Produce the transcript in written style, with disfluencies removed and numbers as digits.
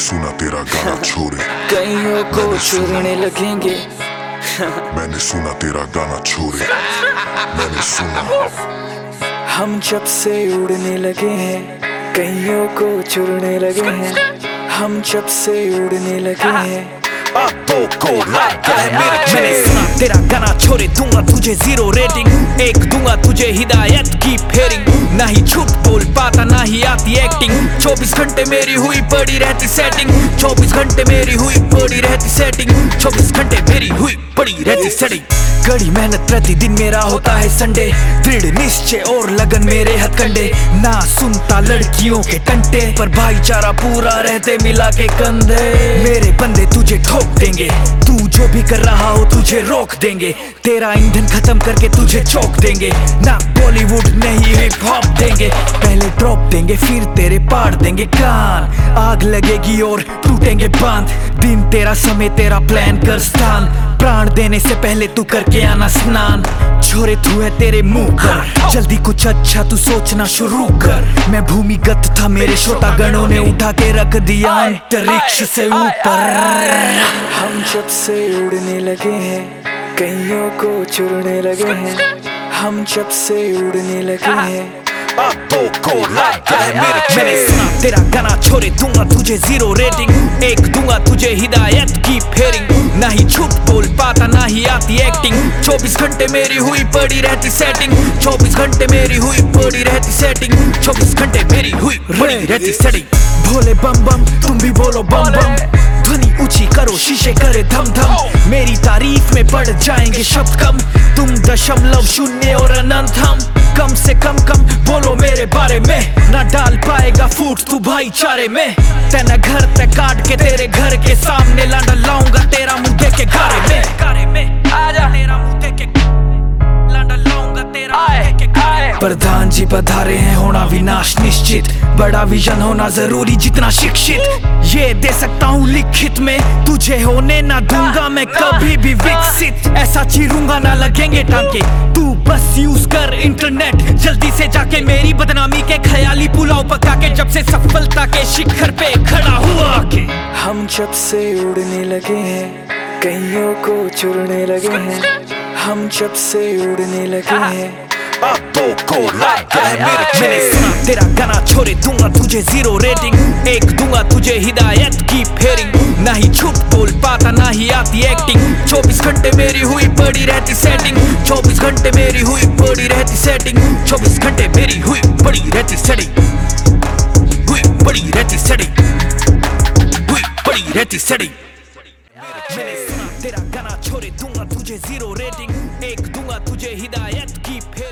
सुना तेरा गाना छोरे, कईयों को चुरने लगेंगे। मैंने सुना तेरा गाना छोरे, मैंने सुना। हम जब से उड़ने लगे हैं, कईयों को चुरने लगे हैं। हम जब से उड़ने लगे हैं। मैंने सुना तेरा गाना छोरे, दूंगा तुझे 0 रेटिंग। एक दूंगा तुझे हिदायत की फेरिंग। ना ही झूठ बोल पाता ना ही आती एक्टिंग। 24 घंटे मेरी हुई पड़ी रहती सेटिंग। 24 घंटे मेरी हुई पड़ी रहती सेटिंग। 24 घंटे मेरी हुई पड़ी रहती सेटिंग। कड़ी मेहनत प्रतिदिन मेरा होता है संडे। दृढ़ निश्चय और लगन मेरे हथकंडे। ना सुनता लड़कियों के टंटे, पर भाईचारा पूरा रहते मिला के कंधे। मेरे बंदे तुझे ठोक देंगे, तू जो भी कर रहा हो तुझे रोक देंगे। तेरा ईंधन खत्म करके तुझे चौक देंगे। ना बॉलीवुड नहीं हिप हॉप देंगे। पहले ड्रॉप देंगे फिर तेरे पाड़ देंगे कान। आग लगेगी और टूटेंगे बांध। दिन तेरा समय तेरा प्लान कर स्थान। प्राण देने से पहले तू करके आना स्नान। छोरे तू है तेरे मुंह पर, जल्दी कुछ अच्छा तू सोचना शुरू कर। मैं भूमिगत था मेरे श्रोतागणों ने उठा के रख दिया अंतरिक्ष से ऊपर। हम जब से उड़ने लगे हैं, कईयों को चुरने लगे हैं। हम जब से उड़ने लगे हैं। मैंने सुना तेरा गाना छोरे, दूंगा तुझे 0 रेटिंग। एक दूंगा तुझे हिदायत की फेरिंग। ना ही झूठ बोल पाता ना ही आती एक्टिंग। 24 घंटे मेरी हुई पड़ी रहती सेटिंग। 24 घंटे मेरी हुई पड़ी रहती सेटिंग। 24 घंटे मेरी हुई पड़ी रहती सेटिंग। भोले बम बम तुम भी बोलो बम बम। ध्वनि ऊंची करो शीशे करे धम धम। मेरी तारीफ में बढ़ जाएंगे शब्द कम। तुम 0.0 और अनंत हम। कम से कम बोलो मेरे बारे में। ना डाल पाएगा फूट तू भाईचारे में। तेना घर ते काट के तेरे घर के सामने लांडा लाऊंगा तेरा मुंह देके गारे में। आजा तेरा मुंह देके लांडा लाऊंगा तेरा मुंह देके गारे में। प्रधान जी पधारे हैं, होना विनाश निश्चित। बड़ा विजन होना जरूरी जितना शिक्षित। ये दे सकता हूँ लिखित में, तुझे होने ना दूंगा मैं कभी भी विकसित। ऐसा चीरूंगा ना लगेंगे टांके, तू बस यूज कर इंटरनेट। जल्दी से जाके मेरी बदनामी के ख्याली पुलाव पका के, जब से सफलता के शिखर पे खड़ा हुआ के। हम जब से उड़ने लगे हैं, कईयों को चुरने लगे हैं। हम जब से उड़ने लगे हैं। मैंने सुना तेरा गाना छोरे, दूंगा तुझे 0 रेटिंग। एक दूंगा तुझे हिदायत की फेरिंग। ना ही झूठ बोल पाता ना ही आती एक्टिंग। 24 घंटे मेरी हुई पड़ी रहती सेटिंग। 24 घंटे मेरी हुई पड़ी रहती सेटिंग। 24 घंटे मेरी हुई पड़ी रहती सेटिंग। हुई पड़ी रहती सेटिंग। हुई पड़ी रहती सेटिंग। मैंने सुना तेरा गाना छोरे, दूंगा तुझे 0 रेटिंग। एक दूंगा तुझे हिदायत की फेरिंग।